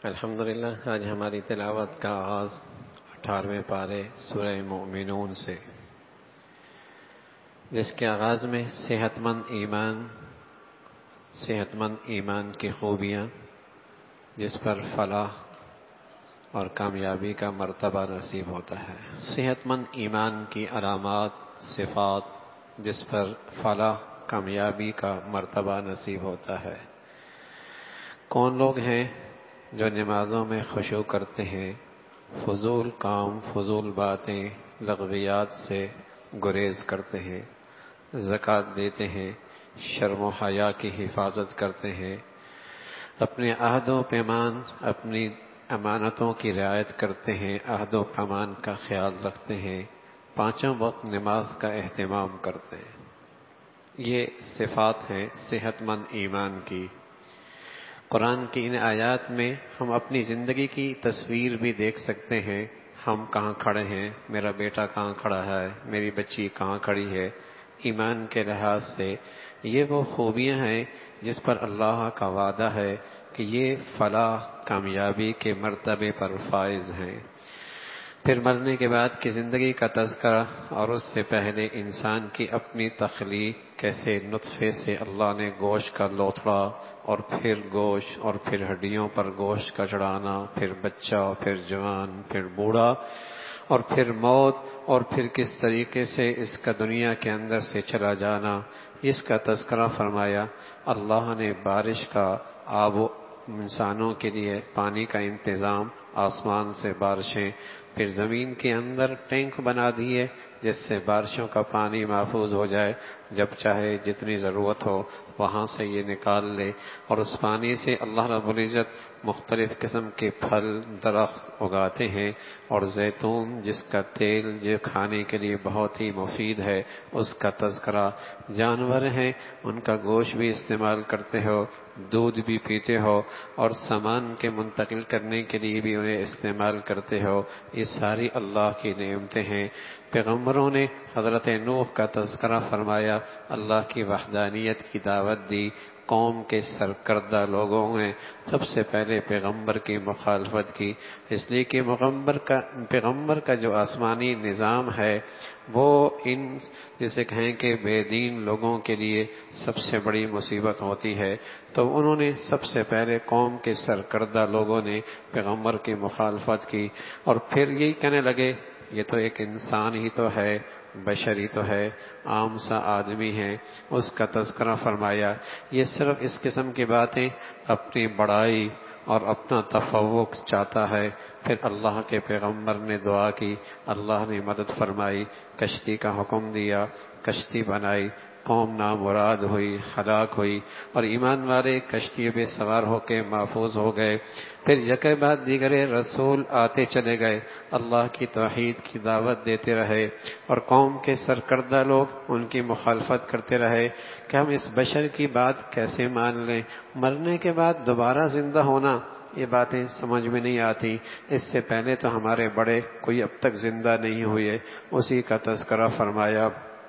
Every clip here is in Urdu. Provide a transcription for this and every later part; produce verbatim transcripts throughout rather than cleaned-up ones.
الحمدللہ آج ہماری تلاوت کا آغاز اٹھارہویں پارے سورہ مومنون سے، جس کے آغاز میں صحت مند ایمان صحت مند ایمان کی خوبیاں، جس پر فلاح اور کامیابی کا مرتبہ نصیب ہوتا ہے۔ صحت مند ایمان کی علامات، صفات، جس پر فلاح کامیابی کا مرتبہ نصیب ہوتا ہے۔ کون لوگ ہیں جو نمازوں میں خشوع کرتے ہیں، فضول کام، فضول باتیں، لغویات سے گریز کرتے ہیں، زکوٰۃ دیتے ہیں، شرم و حیا کی حفاظت کرتے ہیں، اپنے عہد و پیمان، اپنی امانتوں کی رعایت کرتے ہیں، عہد و پیمان کا خیال رکھتے ہیں، پانچوں وقت نماز کا اہتمام کرتے ہیں۔ یہ صفات ہیں صحت مند ایمان کی۔ قرآن کی ان آیات میں ہم اپنی زندگی کی تصویر بھی دیکھ سکتے ہیں۔ ہم کہاں کھڑے ہیں، میرا بیٹا کہاں کھڑا ہے، میری بچی کہاں کھڑی ہے۔ ایمان کے لحاظ سے یہ وہ خوبیاں ہیں جس پر اللہ کا وعدہ ہے کہ یہ فلاح کامیابی کے مرتبے پر فائز ہیں۔ پھر مرنے کے بعد کی زندگی کا تذکرہ، اور اس سے پہلے انسان کی اپنی تخلیق، کیسے نطفے سے اللہ نے گوشت کا لوتھڑا، اور پھر گوشت، اور پھر ہڈیوں پر گوشت کا چڑھانا، پھر بچہ، پھر جوان، پھر بوڑھا، اور پھر موت، اور پھر کس طریقے سے اس کا دنیا کے اندر سے چلا جانا، اس کا تذکرہ فرمایا۔ اللہ نے بارش کا، آب و انسانوں کے لیے پانی کا انتظام، آسمان سے بارشیں، پھر زمین کے اندر ٹینک بنا دیے جس سے بارشوں کا پانی محفوظ ہو جائے، جب چاہے جتنی ضرورت ہو وہاں سے یہ نکال لے، اور اس پانی سے اللہ رب العزت مختلف قسم کے پھل درخت اگاتے ہیں، اور زیتون جس کا تیل جو کھانے کے لیے بہت ہی مفید ہے اس کا تذکرہ، جانور ہیں ان کا گوشت بھی استعمال کرتے ہو، دودھ بھی پیتے ہو، اور سامان کے منتقل کرنے کے لیے بھی انہیں استعمال کرتے ہو۔ یہ ساری اللہ کی نعمتیں ہیں۔ پیغمبروں نے حضرت نوح کا تذکرہ فرمایا، اللہ کی وحدانیت کی دعوت دی۔ قوم کے سرکردہ لوگوں نے سب سے پہلے پیغمبر کی مخالفت کی، اس لیے کہ پیغمبر کا پیغمبر کا جو آسمانی نظام ہے وہ ان جسے کہیں کہ بے دین لوگوں کے لیے سب سے بڑی مصیبت ہوتی ہے، تو انہوں نے سب سے پہلے قوم کے سرکردہ لوگوں نے پیغمبر کی مخالفت کی، اور پھر یہی کہنے لگے یہ تو ایک انسان ہی تو ہے، بشر ہی تو ہے، عام سا آدمی ہے، اس کا تذکرہ فرمایا۔ یہ صرف اس قسم کی باتیں اپنی بڑائی اور اپنا تفوق چاہتا ہے۔ پھر اللہ کے پیغمبر نے دعا کی، اللہ نے مدد فرمائی، کشتی کا حکم دیا، کشتی بنائی، قوم نامراد ہوئی، ہلاک ہوئی، اور ایمان والے کشتی پہ سوار ہو کے محفوظ ہو گئے۔ پھر یکے بعد دیگرے رسول آتے چلے گئے، اللہ کی توحید کی دعوت دیتے رہے، اور قوم کے سرکردہ لوگ ان کی مخالفت کرتے رہے کہ ہم اس بشر کی بات کیسے مان لیں، مرنے کے بعد دوبارہ زندہ ہونا، یہ باتیں سمجھ میں نہیں آتی، اس سے پہلے تو ہمارے بڑے کوئی اب تک زندہ نہیں ہوئے، اسی کا تذکرہ فرمایا۔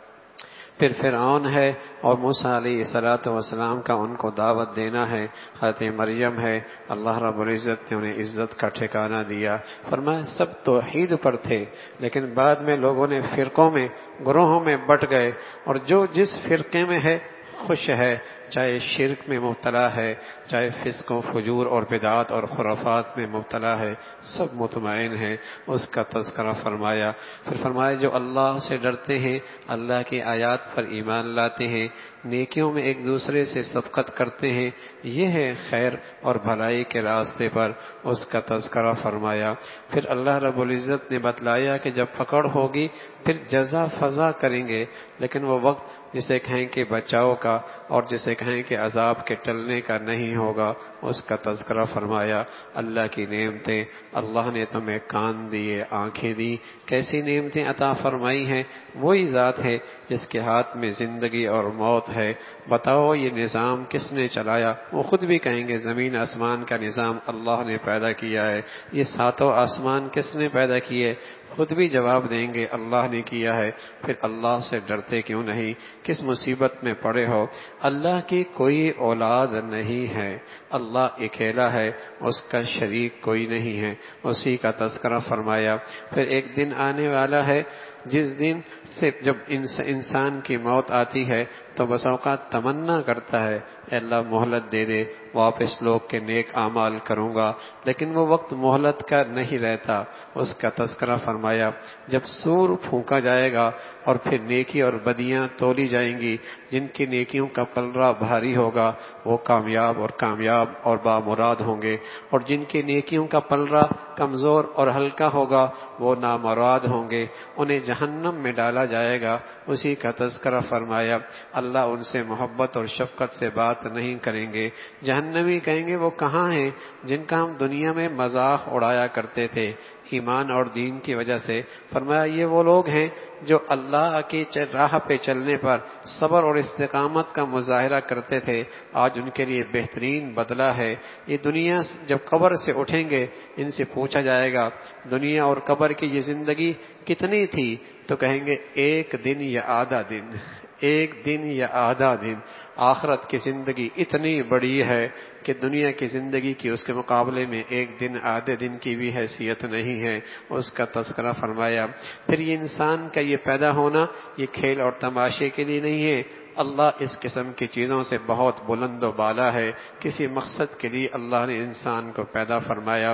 پھر فرعون ہے اور موسیٰ علیہ الصلوۃ والسلام کا ان کو دعوت دینا ہے، حضرت مریم ہے، اللہ رب العزت نے انہیں عزت کا ٹھکانہ دیا، فرمایا سب توحید پر تھے، لیکن بعد میں لوگوں نے فرقوں میں، گروہوں میں بٹ گئے، اور جو جس فرقے میں ہے خوش ہے، چاہے شرک میں مبتلا ہے، چاہے فسق و فجور اور بدعات اور خرافات میں مبتلا ہے، سب مطمئن ہیں، اس کا تذکرہ فرمایا۔ پھر فرمایا جو اللہ سے ڈرتے ہیں، اللہ کی آیات پر ایمان لاتے ہیں، نیکیوں میں ایک دوسرے سے سبقت کرتے ہیں، یہ ہے خیر اور بھلائی کے راستے پر، اس کا تذکرہ فرمایا۔ پھر اللہ رب العزت نے بتلایا کہ جب پکڑ ہوگی پھر جزا فضا کریں گے، لیکن وہ وقت جسے کہیں کہ بچاؤ کا اور جسے کہیں کہ عذاب کے ٹلنے کا نہیں ہوگا، اس کا تذکرہ فرمایا۔ اللہ کی نعمتیں، اللہ نے تمہیں کان دیے، آنکھیں دی، کیسی نعمتیں عطا فرمائی ہیں، وہی ذات ہے جس کے ہاتھ میں زندگی اور موت ہے، بتاؤ یہ نظام کس نے چلایا؟ وہ خود بھی کہیں گے زمین آسمان کا نظام اللہ نے پیدا کیا ہے۔ یہ ساتوں آسمان کس نے پیدا کیے؟ خود بھی جواب دیں گے اللہ نے کیا ہے، پھر اللہ سے ڈرتے کیوں نہیں؟ کس مصیبت میں پڑے ہو؟ اللہ کی کوئی اولاد نہیں ہے، اللہ اکیلا ہے، اس کا شریک کوئی نہیں ہے، اسی کا تذکرہ فرمایا۔ پھر ایک دن آنے والا ہے جس دن سے جب انسان کی موت آتی ہے تو بس اوقات تمنا کرتا ہے اے اللہ مہلت دے دے، واپس لوگ کے نیک اعمال کروں گا، لیکن وہ وقت مہلت کا نہیں رہتا۔ اس کا تذکرہ فرمایا جب سور پھونکا جائے گا اور پھر نیکی اور بدیاں تولی جائیں گی، جن کی نیکیوں کا پلڑا بھاری ہوگا وہ کامیاب اور کامیاب اور بامراد ہوں گے، اور جن کی نیکیوں کا پلڑا کمزور اور ہلکا ہوگا وہ نامراد ہوں گے، انہیں جہنم میں ڈالا جائے گا۔ اسی کا تذکرہ فرمایا اللہ ان سے محبت اور شفقت سے بات نہیں کریں گے۔ جہنمی کہیں گے وہ کہاں ہیں جن کا ہم دنیا میں مذاق اڑایا کرتے تھے ایمان اور دین کی وجہ سے؟ فرمایا یہ وہ لوگ ہیں جو اللہ کی راہ پہ چلنے پر صبر اور استقامت کا مظاہرہ کرتے تھے، آج ان کے لیے بہترین بدلہ ہے۔ یہ دنیا جب قبر سے اٹھیں گے ان سے پوچھا جائے گا دنیا اور قبر کی یہ زندگی کتنی تھی؟ تو کہیں گے ایک دن یا آدھا دن، ایک دن یا آدھا دن۔ آخرت کی زندگی اتنی بڑی ہے کہ دنیا کی زندگی کی اس کے مقابلے میں ایک دن آدھے دن کی بھی حیثیت نہیں ہے، اس کا تذکرہ فرمایا۔ پھر یہ انسان کا یہ پیدا ہونا یہ کھیل اور تماشے کے لیے نہیں ہے، اللہ اس قسم کی چیزوں سے بہت بلند و بالا ہے، کسی مقصد کے لیے اللہ نے انسان کو پیدا فرمایا۔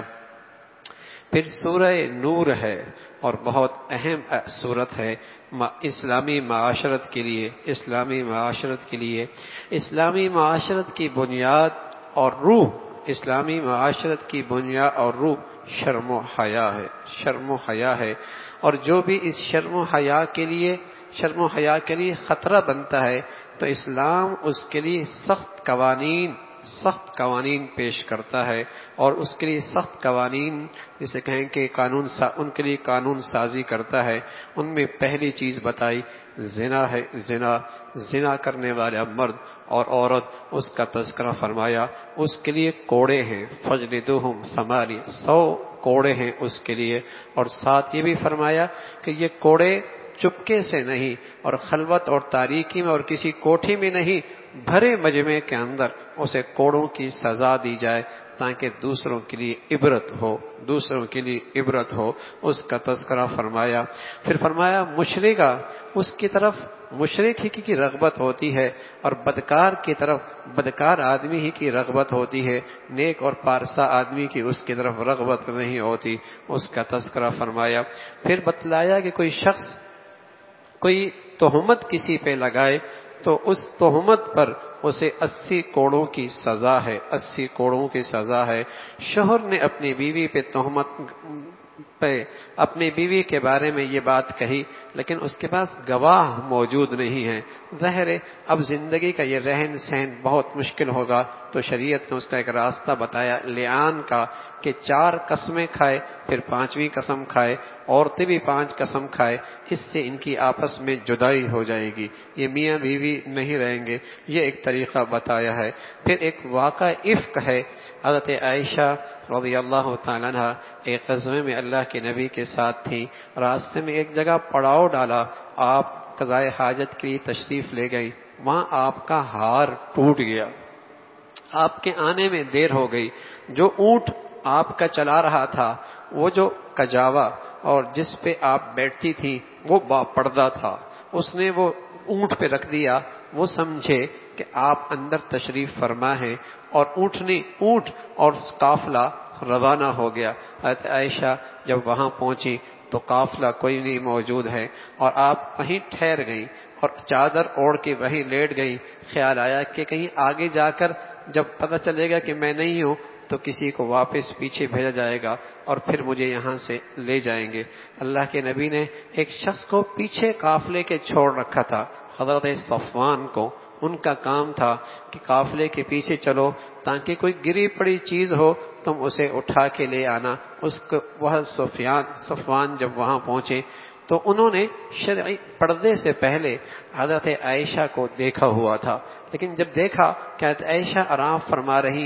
پھر سورہ نور ہے اور بہت اہم سورت ہے اسلامی معاشرت کے لیے، اسلامی معاشرت کے لیے اسلامی معاشرت کی بنیاد اور روح، اسلامی معاشرت کی بنیاد اور روح شرم و حیا ہے، شرم و حیا ہے، اور جو بھی اس شرم و حیا کے لیے شرم و حیا کے لیے خطرہ بنتا ہے تو اسلام اس کے لیے سخت قوانین سخت قوانین پیش کرتا ہے، اور اس کے لیے سخت قوانین جسے کہیں کہ قانون سا ان کے لیے قانون سازی کرتا ہے۔ ان میں پہلی چیز بتائی زنا ہے، زنا زنا کرنے والا مرد اور عورت، اس کا تذکرہ فرمایا اس کے لیے کوڑے ہیں، فجلدوہم ثمانیہ، سو کوڑے ہیں اس کے لیے، اور ساتھ یہ بھی فرمایا کہ یہ کوڑے چپکے سے نہیں اور خلوت اور تاریکی میں اور کسی کوٹھی میں نہیں، بھرے مجمع کے اندر اسے کوڑوں کی سزا دی جائے تاکہ دوسروں کے لیے عبرت ہو، دوسروں کے لیے عبرت ہو، اس کا تذکرہ فرمایا۔ پھر فرمایا مشرکہ، اس کی طرف مشرک ہی کی رغبت ہوتی ہے اور بدکار کی طرف بدکار آدمی ہی کی رغبت ہوتی ہے، نیک اور پارسا آدمی کی اس کی طرف رغبت نہیں ہوتی، اس کا تذکرہ فرمایا۔ پھر بتلایا کہ کوئی شخص کوئی تہمت کسی پہ لگائے تو اس تہمت پر اسے اسی کوڑوں کی سزا ہے، اسی کوڑوں کی سزا ہے۔ شوہر نے اپنی بیوی پہ تہمت پہ اپنی بیوی کے بارے میں یہ بات کہی لیکن اس کے پاس گواہ موجود نہیں ہے، ظاہر ہے اب زندگی کا یہ رہن سہن بہت مشکل ہوگا، تو شریعت نے اس کا ایک راستہ بتایا لعان کا، کہ چار قسمیں کھائے پھر پانچویں قسم کھائے، عورتیں بھی پانچ قسم کھائے، اس سے ان کی آپس میں جدائی ہو جائے گی، یہ میاں بیوی نہیں رہیں گے، یہ ایک طریقہ بتایا ہے۔ پھر ایک واقعہ افک ہے، حضرت عائشہ رضی اللہ تعالیٰ عنہ ایک غزوے میں اللہ کے نبی کے ساتھ تھی، راستے میں ایک جگہ پڑاؤ ڈالا، آپ قضائے حاجت کے لیے تشریف لے گئی، وہاں آپ کا ہار ٹوٹ گیا، آپ کے آنے میں دیر ہو گئی، جو اونٹ آپ کا چلا رہا تھا وہ جو کجاوا اور جس پہ آپ بیٹھتی تھی وہ با پردہ تھا، اس نے وہ اونٹ پہ رکھ دیا، وہ سمجھے کہ آپ اندر تشریف فرما ہے، اور اونٹنی اونٹ اور قافلہ روانہ ہو گیا۔ حضرت عائشہ جب وہاں پہنچی تو قافلہ کوئی نہیں موجود ہے، اور آپ وہیں ٹھہر گئیں اور چادر اوڑھ کے وہیں لیٹ گئی، خیال آیا کہ کہیں آگے جا کر جب پتہ چلے گا کہ میں نہیں ہوں تو کسی کو واپس پیچھے بھیجا جائے گا اور پھر مجھے یہاں سے لے جائیں گے۔ اللہ کے نبی نے ایک شخص کو پیچھے قافلے کے چھوڑ رکھا تھا، حضرت صفوان کو، ان کا کام تھا کہ قافلے کے پیچھے چلو تاکہ کوئی گری پڑی چیز ہو تم اسے اٹھا کے لے آنا۔ اس کو وہ سفیان صفوان جب وہاں پہنچے تو انہوں نے شرعی پردے سے پہلے حضرت عائشہ کو دیکھا ہوا تھا، لیکن جب دیکھا کہ حضرت عائشہ آرام فرما رہی ہیں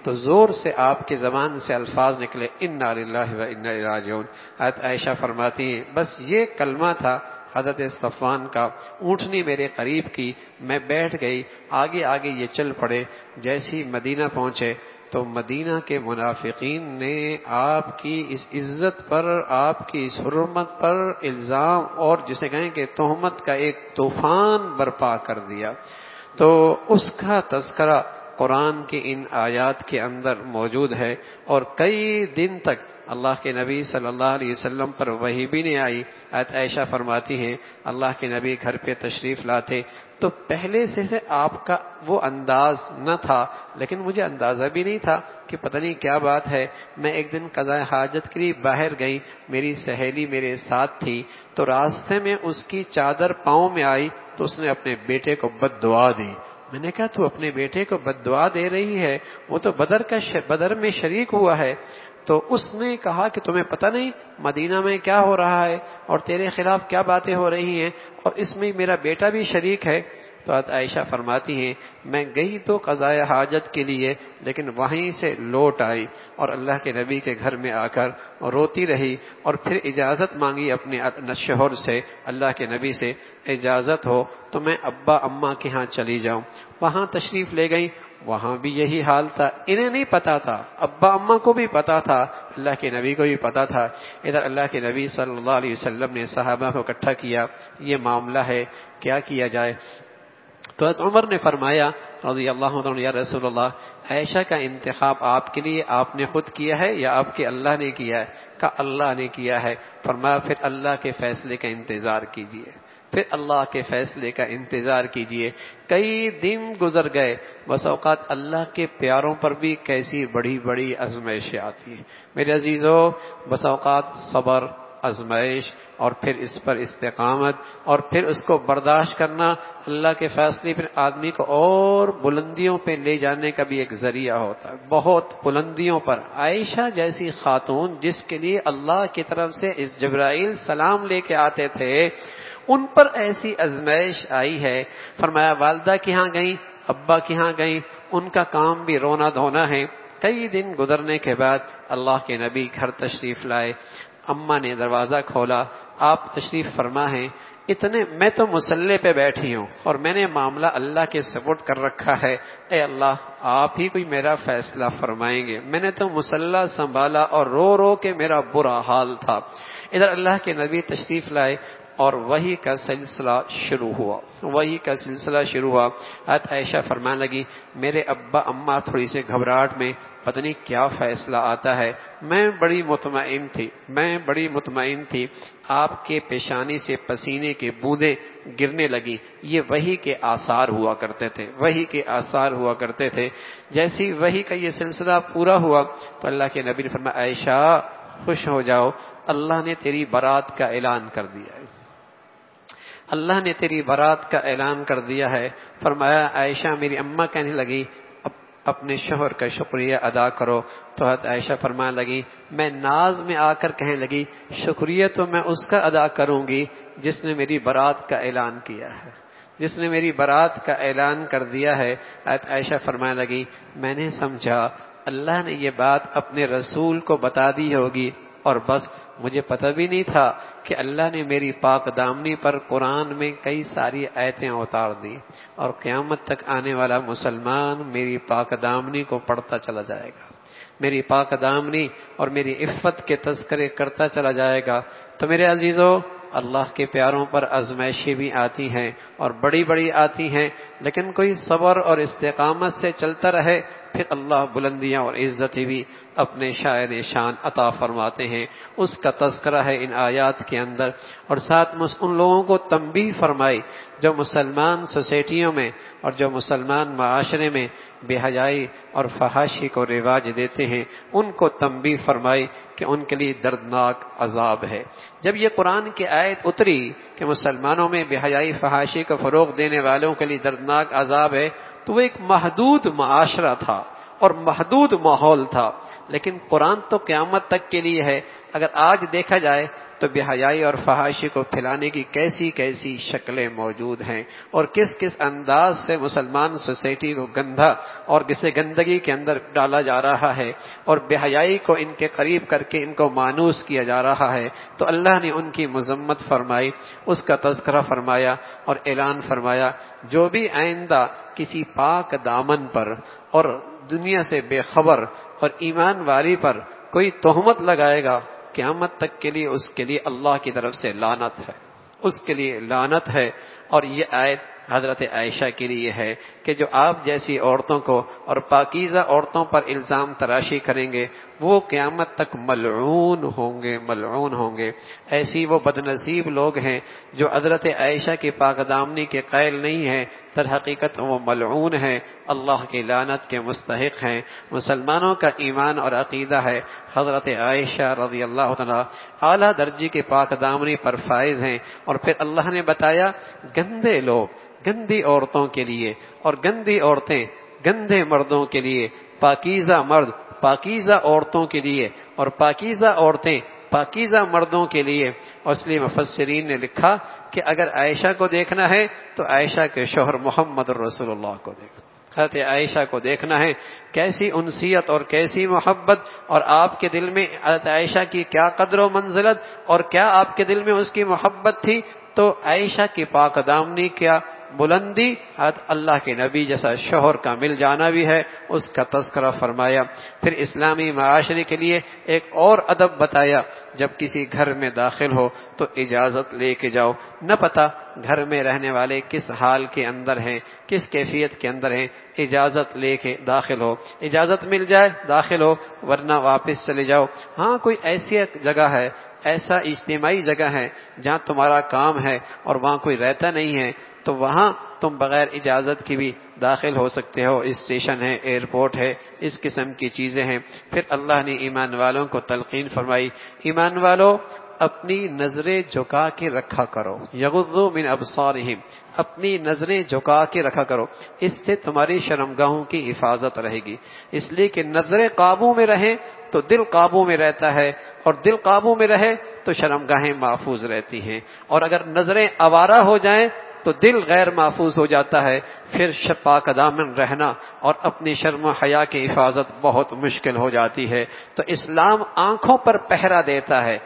تو زور سے آپ کی زبان سے الفاظ نکلے انا للہ و انا الیہ راجعون۔ حضرت عائشہ فرماتی ہیں بس یہ کلمہ تھا حضرت صفوان کا، اونٹنی میرے قریب کی، میں بیٹھ گئی، آگے آگے یہ چل پڑے۔ جیسے مدینہ پہنچے تو مدینہ کے منافقین نے آپ کی اس عزت پر، آپ کی اس حرمت پر الزام اور جسے کہیں کہ تہمت کا ایک طوفان برپا کر دیا۔ تو اس کا تذکرہ قرآن کی ان آیات کے اندر موجود ہے، اور کئی دن تک اللہ کے نبی صلی اللہ علیہ وسلم پر وحی بھی نہیں آئی۔ حضرت عائشہ فرماتی ہیں اللہ کے نبی گھر پہ تشریف لاتے تو پہلے سے سے آپ کا وہ انداز نہ تھا، لیکن مجھے اندازہ بھی نہیں تھا کہ پتہ نہیں کیا بات ہے۔ میں ایک دن قضاء حاجت کے لیے باہر گئی، میری سہیلی میرے ساتھ تھی، تو راستے میں اس کی چادر پاؤں میں آئی تو اس نے اپنے بیٹے کو بد دعا دی۔ میں نے کہا تو اپنے بیٹے کو بد دعا دے رہی ہے، وہ تو بدر کا ش... بدر میں شریک ہوا ہے۔ تو اس نے کہا کہ تمہیں پتہ نہیں مدینہ میں کیا ہو رہا ہے اور تیرے خلاف کیا باتیں ہو رہی ہیں، اور اس میں میرا بیٹا بھی شریک ہے۔ تو حضرت عائشہ فرماتی ہیں میں گئی تو قضاء حاجت کے لیے، لیکن وہیں سے لوٹ آئی اور اللہ کے نبی کے گھر میں آ کر روتی رہی، اور پھر اجازت مانگی اپنے شوہر سے، اللہ کے نبی سے، اجازت ہو تو میں ابا اماں کے ہاں چلی جاؤں۔ وہاں تشریف لے گئی، وہاں بھی یہی حال تھا، انہیں نہیں پتا تھا، ابا اماں کو بھی پتا تھا، اللہ کے نبی کو بھی پتا تھا۔ ادھر اللہ کے نبی صلی اللہ علیہ وسلم نے صحابہ کو اکٹھا کیا، یہ معاملہ ہے، کیا کیا جائے؟ تو حضرت عمر نے فرمایا رضی اللہ عنہ یا رسول اللہ، عائشہ کا انتخاب آپ کے لیے آپ نے خود کیا ہے یا آپ کے اللہ نے کیا ہے؟ کہا اللہ نے کیا ہے۔ فرمایا پھر اللہ کے فیصلے کا انتظار کیجیے، پھر اللہ کے فیصلے کا انتظار کیجیے۔ کئی دن گزر گئے، بس اوقات اللہ کے پیاروں پر بھی کیسی بڑی بڑی آزمائشیں آتی ہیں میرے عزیزو، بس اوقات صبر، آزمائش، اور پھر اس پر استقامت، اور پھر اس کو برداشت کرنا اللہ کے فیصلے پھر آدمی کو اور بلندیوں پہ لے جانے کا بھی ایک ذریعہ ہوتا ہے، بہت بلندیوں پر۔ عائشہ جیسی خاتون جس کے لیے اللہ کی طرف سے اس جبرائیل سلام لے کے آتے تھے، ان پر ایسی آزمائش آئی ہے۔ فرمایا والدہ کے ہاں گئیں، ابا کے ہاں گئیں، ان کا کام بھی رونا دھونا ہے۔ کئی دن گزرنے کے بعد اللہ کے نبی گھر تشریف لائے، اماں نے دروازہ کھولا، آپ تشریف فرما ہیں۔ اتنے میں تو مصلی پہ بیٹھی ہوں اور میں نے معاملہ اللہ کے سپورٹ کر رکھا ہے، اے اللہ آپ ہی کوئی میرا فیصلہ فرمائیں گے۔ میں نے تو مصلی سنبھالا اور رو رو کے میرا برا حال تھا۔ ادھر اللہ کے نبی تشریف لائے اور وحی کا سلسلہ شروع ہوا، وحی کا سلسلہ شروع ہوا۔ حضرت عائشہ فرمانے لگی میرے ابا اماں تھوڑی سی گھبراہٹ میں پتہ نہیں کیا فیصلہ آتا ہے، میں بڑی مطمئن تھی، میں بڑی مطمئن تھی۔ آپ کے پیشانی سے پسینے کے بوندیں گرنے لگی، یہ وحی کے آثار ہوا کرتے تھے، وحی کے آثار ہوا کرتے تھے۔ جیسی وحی کا یہ سلسلہ پورا ہوا تو اللہ کے نبی نے فرمایا عائشہ خوش ہو جاؤ، اللہ نے تیری برات کا اعلان کر دیا ہے، اللہ نے تیری برات کا اعلان کر دیا ہے۔ فرمایا عائشہ میری اماں کہنے لگی اپنے شوہر کا شکریہ ادا کرو، تو حضرت عائشہ فرمانے لگی میں ناز میں آ کر کہنے لگی شکریہ تو میں اس کا ادا کروں گی جس نے میری برات کا اعلان کیا ہے، جس نے میری برات کا اعلان کر دیا ہے۔ حضرت عائشہ فرمانے لگی میں نے سمجھا اللہ نے یہ بات اپنے رسول کو بتا دی ہوگی، اور بس مجھے پتہ بھی نہیں تھا کہ اللہ نے میری پاک دامنی پر قرآن میں کئی ساری آیتیں اتار دی، اور قیامت تک آنے والا مسلمان میری پاک دامنی کو پڑھتا چلا جائے گا، میری پاک دامنی اور میری عفت کے تذکرے کرتا چلا جائے گا۔ تو میرے عزیزو اللہ کے پیاروں پر آزمائشیں بھی آتی ہیں اور بڑی بڑی آتی ہیں، لیکن کوئی صبر اور استقامت سے چلتا رہے پھر اللہ بلندیاں اور عزتیں بھی اپنے شاعر شان عطا فرماتے ہیں۔ اس کا تذکرہ ہے ان آیات کے اندر، اور ساتھ میں ان لوگوں کو تنبیہ فرمائی جو مسلمان سوسائٹیوں میں اور جو مسلمان معاشرے میں بے حیائی اور فحاشی کو رواج دیتے ہیں، ان کو تنبیہ فرمائی کہ ان کے لیے دردناک عذاب ہے۔ جب یہ قرآن کی آیت اتری کہ مسلمانوں میں بے حیائی فحاشی کو فروغ دینے والوں کے لیے دردناک عذاب ہے، تو وہ ایک محدود معاشرہ تھا اور محدود ماحول تھا، لیکن قرآن تو قیامت تک کے لیے ہے۔ اگر آج دیکھا جائے تو بے حیائی اور فحاشی کو پھیلانے کی کیسی کیسی شکلیں موجود ہیں، اور کس کس انداز سے مسلمان سوسائٹی کو گندھا اور کسے گندگی کے اندر ڈالا جا رہا ہے، اور بے حیائی کو ان کے قریب کر کے ان کو مانوس کیا جا رہا ہے۔ تو اللہ نے ان کی مذمت فرمائی، اس کا تذکرہ فرمایا اور اعلان فرمایا جو بھی آئندہ کسی پاک دامن پر اور دنیا سے بے خبر اور ایمان والی پر کوئی تہمت لگائے گا، قیامت تک کے لیے اس کے لیے اللہ کی طرف سے لعنت ہے، اس کے لیے لعنت ہے۔ اور یہ آیت حضرت عائشہ کے لیے ہے کہ جو آپ جیسی عورتوں کو اور پاکیزہ عورتوں پر الزام تراشی کریں گے وہ قیامت تک ملعون ہوں گے، ملعون ہوں گے۔ ایسی وہ بدنصیب لوگ ہیں جو حضرت عائشہ کی پاک دامنی کے قائل نہیں ہیں، در حقیقت وہ ملعون ہیں، اللہ کی لعنت کے مستحق ہیں۔ مسلمانوں کا ایمان اور عقیدہ ہے حضرت عائشہ رضی اللہ تعالیٰ اعلیٰ درجے کے پاک دامنی پر فائز ہیں، اور پھر اللہ نے بتایا گندے لوگ گندی عورتوں کے لیے اور گندی عورتیں گندے مردوں کے لیے، پاکیزہ مرد پاکیزہ عورتوں کے لیے اور پاکیزہ عورتیں پاکیزہ مردوں کے لیے۔ اور اس لیے مفسرین نے لکھا کہ اگر عائشہ کو دیکھنا ہے تو عائشہ کے شوہر محمد رسول اللہ کو دیکھنا، حضرت عائشہ کو دیکھنا ہے، کیسی انسیت اور کیسی محبت، اور آپ کے دل میں حضرت عائشہ کی کیا قدر و منزلت اور کیا آپ کے دل میں اس کی محبت تھی۔ تو عائشہ کی پاک دامنی کیا بلندی، حضرت اللہ کے نبی جیسا شوہر کا مل جانا بھی ہے، اس کا تذکرہ فرمایا۔ پھر اسلامی معاشرے کے لیے ایک اور ادب بتایا، جب کسی گھر میں داخل ہو تو اجازت لے کے جاؤ، نہ پتہ گھر میں رہنے والے کس حال کے اندر ہیں، کس کیفیت کے اندر ہیں، اجازت لے کے داخل ہو، اجازت مل جائے داخل ہو ورنہ واپس چلے جاؤ۔ ہاں کوئی ایسی جگہ ہے، ایسا اجتماعی جگہ ہے جہاں تمہارا کام ہے اور وہاں کوئی رہتا نہیں ہے تو وہاں تم بغیر اجازت کی بھی داخل ہو سکتے ہو، اسٹیشن ہے، ایئرپورٹ ہے، اس قسم کی چیزیں ہیں۔ پھر اللہ نے ایمان والوں کو تلقین فرمائی، ایمان والوں اپنی نظریں جھکا کے رکھا کرو، یغضوا من ابصارہم، اپنی نظریں جھکا کے رکھا کرو، اس سے تمہاری شرمگاہوں کی حفاظت رہے گی۔ اس لیے کہ نظریں قابو میں رہیں تو دل قابو میں رہتا ہے، اور دل قابو میں رہے تو شرمگاہیں محفوظ رہتی ہیں، اور اگر نظریں آوارہ ہو جائیں تو دل غیر محفوظ ہو جاتا ہے، پھر پاک دامن رہنا اور اپنی شرم و حیا کی حفاظت بہت مشکل ہو جاتی ہے۔ تو اسلام آنکھوں پر پہرا دیتا ہے،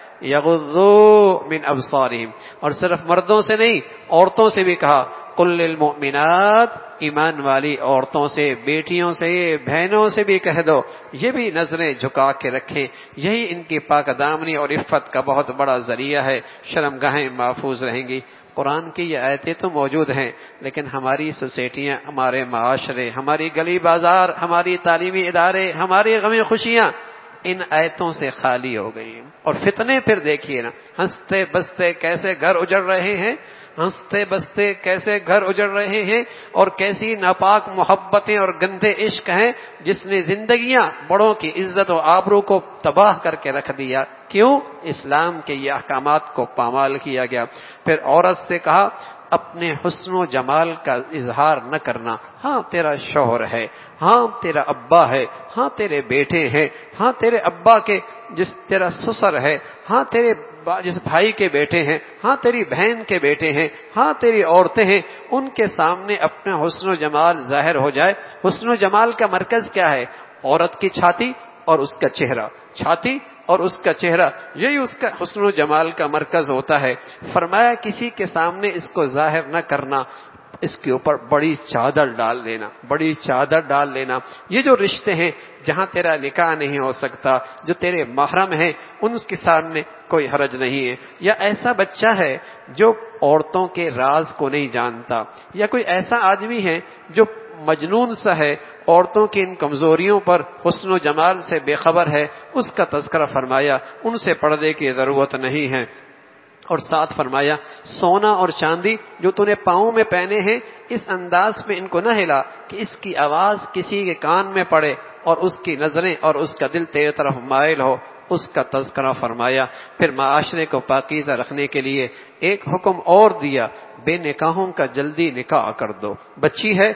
یغضوا من ابصارہم، اور صرف مردوں سے نہیں عورتوں سے بھی کہا، قل للمؤمنات، ایمان والی عورتوں سے، بیٹیوں سے، بہنوں سے بھی کہہ دو یہ بھی نظریں جھکا کے رکھیں، یہی ان کی پاک دامنی اور عفت کا بہت بڑا ذریعہ ہے، شرمگاہیں محفوظ رہیں گی۔ قرآن کی یہ آیتیں تو موجود ہیں لیکن ہماری سوسائٹیاں، ہمارے معاشرے، ہماری گلی بازار، ہماری تعلیمی ادارے، ہماری غمی خوشیاں ان آیتوں سے خالی ہو گئی ہیں۔ اور فتنے پھر دیکھیے نا، ہنستے بستے کیسے گھر اجڑ رہے ہیں، ہنستے بستے کیسے گھر اجڑ رہے ہیں، اور کیسی ناپاک محبتیں اور گندے عشق ہیں جس نے زندگیاں بڑوں کی عزت و آبرو کو تباہ کر کے رکھ دیا۔ کیوں؟ اسلام کے یہ احکامات کو پامال کیا گیا۔ پھر عورت سے کہا اپنے حسن و جمال کا اظہار نہ کرنا، ہاں تیرا شوہر ہے، ہاں تیرا ابا ہے، ہاں تیرے بیٹے ہیں، ہاں تیرے ابا کے جس تیرا سسر ہے، ہاں تیرے جس بھائی کے بیٹے ہیں، ہاں تیری بہن کے بیٹے ہیں، ہاں تیری عورتیں ہیں، ان کے سامنے اپنا حسن و جمال ظاہر ہو جائے۔ حسن و جمال کا مرکز کیا ہے؟ عورت کی چھاتی اور اس کا چہرہ، چھاتی اور اس کا چہرہ، یہی اس کا حسن و جمال کا مرکز ہوتا ہے۔ فرمایا کسی کے سامنے اس کو ظاہر نہ کرنا، اس کے اوپر بڑی چادر ڈال لینا، بڑی چادر ڈال لینا۔ یہ جو رشتے ہیں جہاں تیرا نکاح نہیں ہو سکتا، جو تیرے محرم ہیں، ان کے سامنے کوئی حرج نہیں ہے۔ یا ایسا بچہ ہے جو عورتوں کے راز کو نہیں جانتا، یا کوئی ایسا آدمی ہے جو مجنون سا ہے، عورتوں کی ان کمزوریوں پر حسن و جمال سے بے خبر ہے، اس کا تذکرہ فرمایا، ان سے پردے کی ضرورت نہیں ہے۔ اور ساتھ فرمایا سونا اور چاندی جو تو نے پاؤں میں پہنے ہیں اس انداز میں ان کو نہ ہلا کہ اس کی آواز کسی کے کان میں پڑے اور اس کی نظریں اور اس کا دل تیرے طرف مائل ہو، اس کا تذکرہ فرمایا۔ پھر معاشرے کو پاکیزہ رکھنے کے لیے ایک حکم اور دیا، بے نکاحوں کا جلدی نکاح کر دو۔ بچی ہے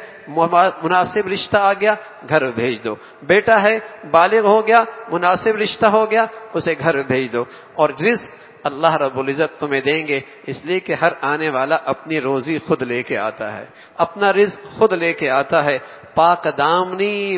مناسب رشتہ آ گیا گھر بھیج دو، بیٹا ہے بالغ ہو گیا مناسب رشتہ ہو گیا اسے گھر بھیج دو۔ اور جس اللہ رب العزت تمہیں دیں گے، اس لیے کہ ہر آنے والا اپنی روزی خود لے کے آتا ہے، اپنا رزق خود لے کے آتا ہے۔ پاک دامنی،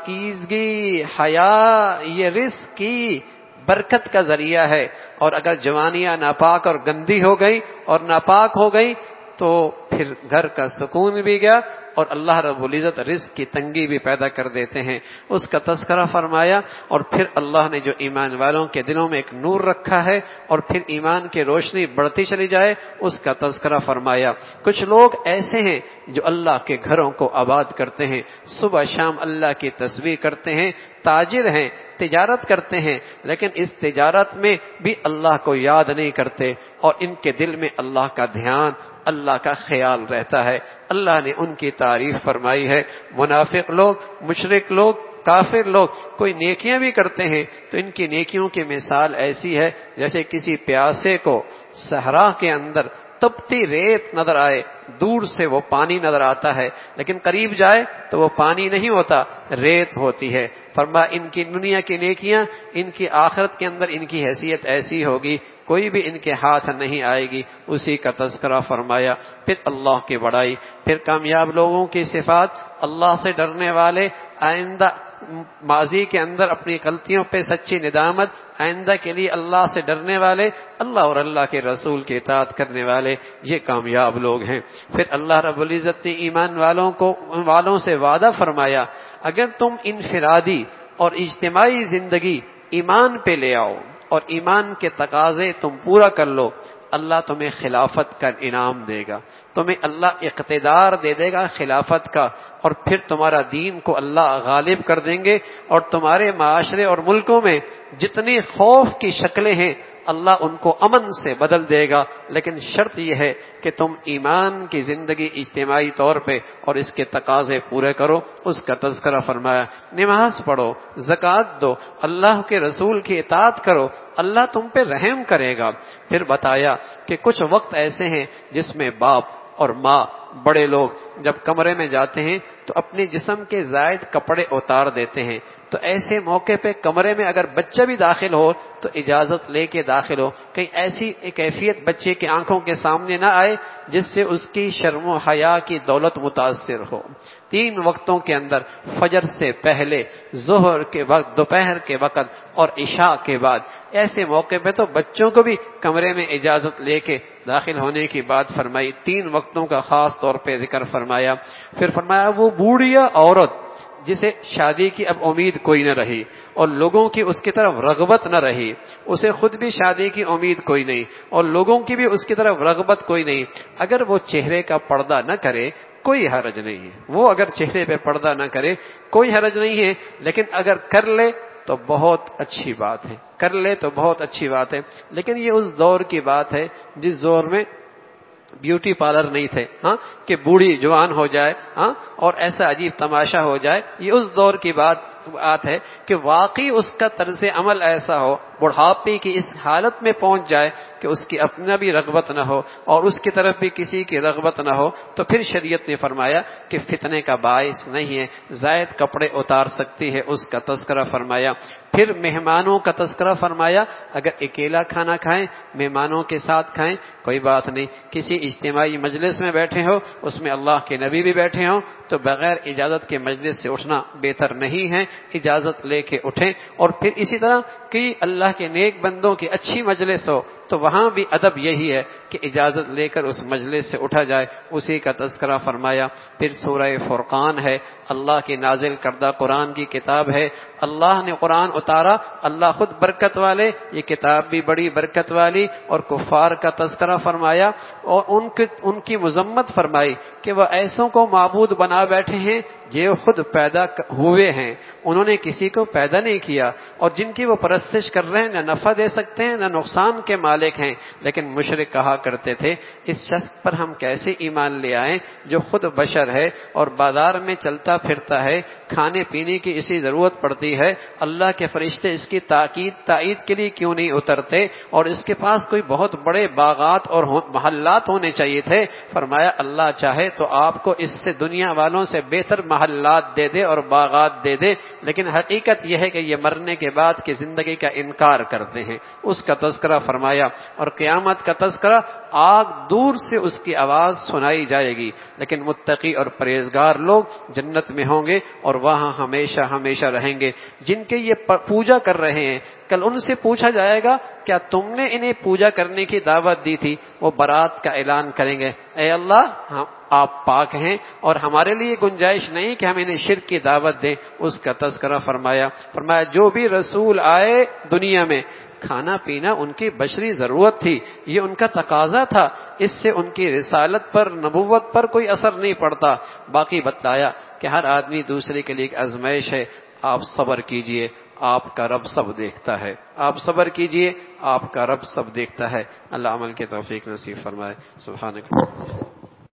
پاکیزگی، حیا یہ رزق کی برکت کا ذریعہ ہے، اور اگر جوانیاں ناپاک اور گندی ہو گئی اور ناپاک ہو گئی تو پھر گھر کا سکون بھی گیا، اور اللہ رب العزت رزق کی تنگی بھی پیدا کر دیتے ہیں۔ اس کا تذکرہ فرمایا، اور پھر اللہ نے جو ایمان والوں کے دلوں میں ایک نور رکھا ہے اور پھر ایمان کی روشنی بڑھتی چلی جائے، اس کا تذکرہ فرمایا۔ کچھ لوگ ایسے ہیں جو اللہ کے گھروں کو آباد کرتے ہیں، صبح شام اللہ کی تسبیح کرتے ہیں، تاجر ہیں، تجارت کرتے ہیں، لیکن اس تجارت میں بھی اللہ کو یاد نہیں کرتے، اور ان کے دل میں اللہ کا دھیان، اللہ کا خیال رہتا ہے۔ اللہ نے ان کی تعریف فرمائی ہے۔ منافق لوگ، مشرک لوگ، کافر لوگ کوئی نیکیاں بھی کرتے ہیں تو ان کی نیکیوں کی مثال ایسی ہے جیسے کسی پیاسے کو صحرا کے اندر تپتی ریت نظر آئے، دور سے وہ پانی نظر آتا ہے لیکن قریب جائے تو وہ پانی نہیں ہوتا، ریت ہوتی ہے۔ فرمایا ان کی دنیا کی نیکیاں ان کی آخرت کے اندر ان کی حیثیت ایسی ہوگی، کوئی بھی ان کے ہاتھ نہیں آئے گی، اسی کا تذکرہ فرمایا۔ پھر اللہ کی بڑائی، پھر کامیاب لوگوں کی صفات، اللہ سے ڈرنے والے، آئندہ ماضی کے اندر اپنی غلطیوں پہ سچی ندامت، آئندہ کے لیے اللہ سے ڈرنے والے، اللہ اور اللہ کے رسول کی اطاعت کرنے والے، یہ کامیاب لوگ ہیں۔ پھر اللہ رب العزت نے ایمان والوں کو والوں سے وعدہ فرمایا، اگر تم انفرادی اور اجتماعی زندگی ایمان پہ لے آؤ اور ایمان کے تقاضے تم پورا کر لو، اللہ تمہیں خلافت کا انعام دے گا، تمہیں اللہ اقتدار دے دے گا خلافت کا، اور پھر تمہارا دین کو اللہ غالب کر دیں گے، اور تمہارے معاشرے اور ملکوں میں جتنی خوف کی شکلیں ہیں اللہ ان کو امن سے بدل دے گا، لیکن شرط یہ ہے کہ تم ایمان کی زندگی اجتماعی طور پہ اور اس کے تقاضے پورے کرو۔ اس کا تذکرہ فرمایا، نماز پڑھو، زکوٰۃ دو، اللہ کے رسول کی اطاعت کرو، اللہ تم پہ رحم کرے گا۔ پھر بتایا کہ کچھ وقت ایسے ہیں جس میں باپ اور ماں، بڑے لوگ جب کمرے میں جاتے ہیں تو اپنے جسم کے زائد کپڑے اتار دیتے ہیں، تو ایسے موقع پہ کمرے میں اگر بچہ بھی داخل ہو تو اجازت لے کے داخل ہو، کہیں ایسی کیفیت بچے کی آنکھوں کے سامنے نہ آئے جس سے اس کی شرم و حیا کی دولت متاثر ہو۔ تین وقتوں کے اندر، فجر سے پہلے، ظہر کے وقت، دوپہر کے وقت اور عشاء کے بعد، ایسے موقع پہ تو بچوں کو بھی کمرے میں اجازت لے کے داخل ہونے کی بات فرمائی۔ تین وقتوں کا خاص طور پہ ذکر فرمایا۔ پھر فرمایا وہ بوڑھیا عورت جسے شادی کی اب امید کوئی نہ رہی اور لوگوں کی اس کی طرف رغبت نہ رہی، اسے خود بھی شادی کی امید کوئی نہیں اور لوگوں کی بھی اس کی طرف رغبت کوئی نہیں، اگر وہ چہرے کا پردہ نہ کرے کوئی حرج نہیں ہے، وہ اگر چہرے پہ پردہ نہ کرے کوئی حرج نہیں ہے، لیکن اگر کر لے تو بہت اچھی بات ہے، کر لے تو بہت اچھی بات ہے۔ لیکن یہ اس دور کی بات ہے جس دور میں بیوٹی پارلر نہیں تھے، ہاں کہ بوڑھی جوان ہو جائے، ہاں اور ایسا عجیب تماشا ہو جائے، یہ اس دور کی بات بات ہے کہ واقعی اس کا طرز عمل ایسا ہو، بڑھاپے کی اس حالت میں پہنچ جائے کہ اس کی اپنا بھی رغبت نہ ہو اور اس کی طرف بھی کسی کی رغبت نہ ہو، تو پھر شریعت نے فرمایا کہ فتنے کا باعث نہیں ہے، زائد کپڑے اتار سکتی ہے، اس کا تذکرہ فرمایا۔ پھر مہمانوں کا تذکرہ فرمایا، اگر اکیلا کھانا کھائیں، مہمانوں کے ساتھ کھائیں کوئی بات نہیں، کسی اجتماعی مجلس میں بیٹھے ہو، اس میں اللہ کے نبی بھی بیٹھے ہوں تو بغیر اجازت کے مجلس سے اٹھنا بہتر نہیں ہے، اجازت لے کے اٹھیں۔ اور پھر اسی طرح کہ اللہ کے نیک بندوں کی اچھی مجلس ہو تو وہاں بھی ادب یہی ہے کہ اجازت لے کر اس مجلس سے اٹھا جائے، اسی کا تذکرہ فرمایا۔ پھر سورہ فرقان ہے، اللہ کی نازل کردہ قرآن کی کتاب ہے، اللہ نے قرآن اتارا، اللہ خود برکت والے، یہ کتاب بھی بڑی برکت والی، اور کفار کا تذکرہ فرمایا اور ان کی ان کی مذمت فرمائی کہ وہ ایسوں کو معبود بنا بیٹھے ہیں جو خود پیدا ہوئے ہیں، انہوں نے کسی کو پیدا نہیں کیا، اور جن کی وہ پرستش کر رہے ہیں نہ نفع دے سکتے ہیں نہ نقصان کے مالک ہیں۔ لیکن مشرک کہا کرتے تھے اس شخص پر ہم کیسے ایمان لے آئیں جو خود بشر ہے اور بازار میں چلتا پھرتا ہے، کھانے پینے کی اسی ضرورت پڑتی ہے، اللہ کے فرشتے اس کی تاکید تائید کے لیے کیوں نہیں اترتے، اور اس کے پاس کوئی بہت بڑے باغات اور محلات ہونے چاہیے تھے۔ فرمایا اللہ چاہے تو آپ کو اس سے دنیا والوں سے بہتر محل محلات دے دے اور باغات دے دے، لیکن حقیقت یہ ہے کہ یہ مرنے کے بعد کی زندگی کا انکار کرتے ہیں۔ اس کا تذکرہ فرمایا، اور قیامت کا تذکرہ، آگ دور سے اس کی آواز سنائی جائے گی، لیکن متقی اور پرہیزگار لوگ جنت میں ہوں گے اور وہاں ہمیشہ ہمیشہ رہیں گے۔ جن کے یہ پوجا کر رہے ہیں، کل ان سے پوچھا جائے گا کیا تم نے انہیں پوجا کرنے کی دعوت دی تھی؟ وہ برات کا اعلان کریں گے، اے اللہ ہم آپ پاک ہیں اور ہمارے لیے گنجائش نہیں کہ ہم انہیں شرک کی دعوت دیں۔ اس کا تذکرہ فرمایا فرمایا جو بھی رسول آئے دنیا میں، کھانا پینا ان کی بشری ضرورت تھی، یہ ان کا تقاضا تھا، اس سے ان کی رسالت پر، نبوت پر کوئی اثر نہیں پڑتا۔ باقی بتلایا کہ ہر آدمی دوسرے کے لیے ایک آزمائش ہے، آپ صبر کیجئے، آپ کا رب سب دیکھتا ہے، آپ صبر کیجئے، آپ کا رب سب دیکھتا ہے۔ اللہ عمل کے توفیق نصیب فرمائے۔ سبحانک